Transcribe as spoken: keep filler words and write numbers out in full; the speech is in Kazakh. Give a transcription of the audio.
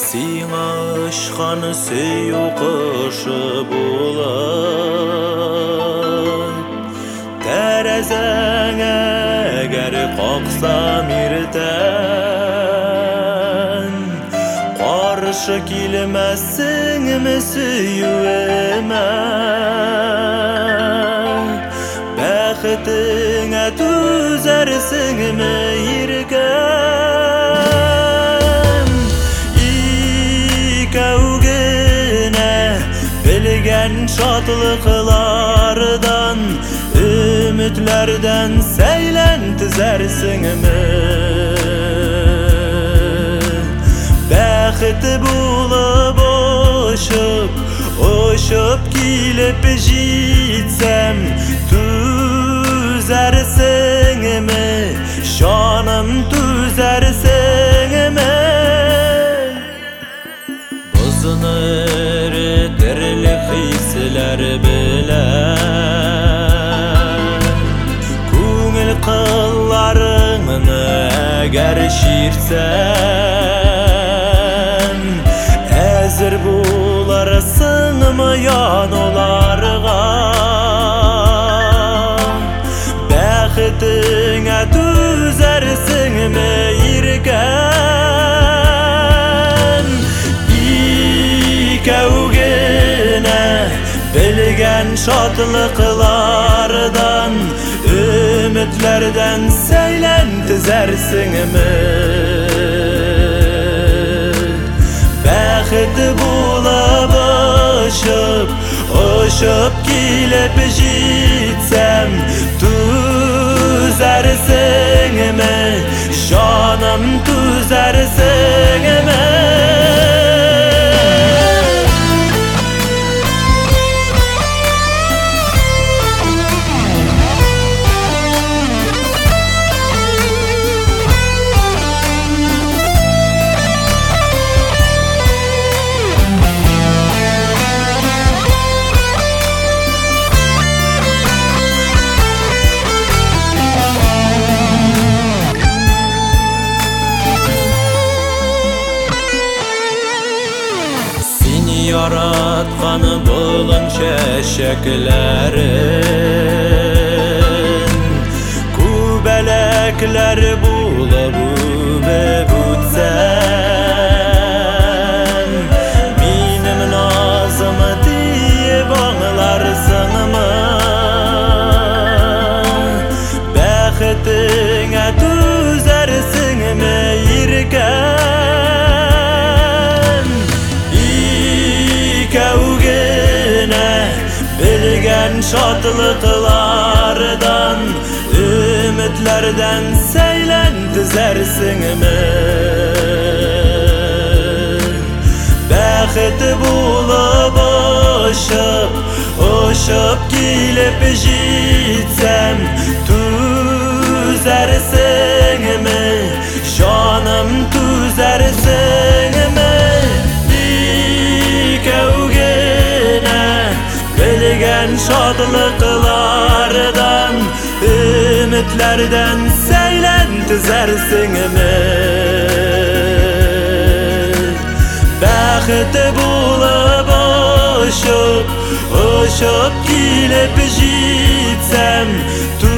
Сиңа ұшқан сүй құшы болып, тәрәзәң әгәр қақсам ертең, қаршы келмәссің ме сүйуіме? Бәхетіңе түзәрсің ме еркем? Икәугенә білген шатлықлардан, үмітлерден сәйлән тізәрсің ме? Бәхеті болып ұшып, ұшып келіп жетсем, түзәрсің ме? Жаным түзәрсің ме? Бұзыныр тірлік хислер білән, көңіл қылларыңны әгәр шертсәң, әзір боларсың мы ян оларға? Бәхетіңе түзәрсің ме еркем? Икәугенә білген шатлықлардан, үмітлерден сәйлән тізәрсің ме? Бәхеті болып ұшып, ұшып келіп жетсем, түзәрсің ме? Жаным түзәрсің ме? Яратқан бұлын шәшәкләрін, күбәләкләр болып үбіп үтсәм, минем назым дейіп аңларсың мы? Бәхетіңе түзәрсің ме еркем? Икәугенә білген шатлықлардан, үмітлерден сәйлән тізәрсің ме? Бәхеті болып ұшып, ұшып келіп жетсем, түзәрсің ме? Жаным түзәрсің ме? Білген шатлықлардан, үмітлерден сәйлән тізәрсің ме? Бәхеті болып ұшып, ұшып келіп жетсем,